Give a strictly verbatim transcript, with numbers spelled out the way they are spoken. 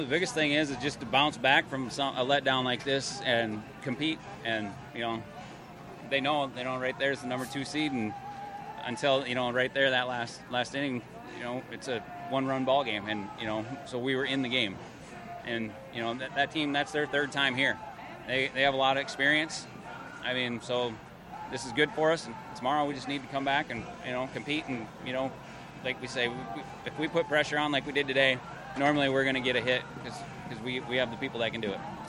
The biggest thing is is just to bounce back from some, a letdown like this and compete. And, you know, they know, they know right there's the number two seed. And until, you know, right there, that last last inning, you know, it's a one-run ball game. And, you know, so we were in the game. And, you know, that, that team, that's their third time here. They they have a lot of experience. I mean, so this is good for us. And tomorrow we just need to come back and, you know, compete. And, you know, like we say, we, if we put pressure on like we did today, normally we're going to get a hit because we, we have the people that can do it.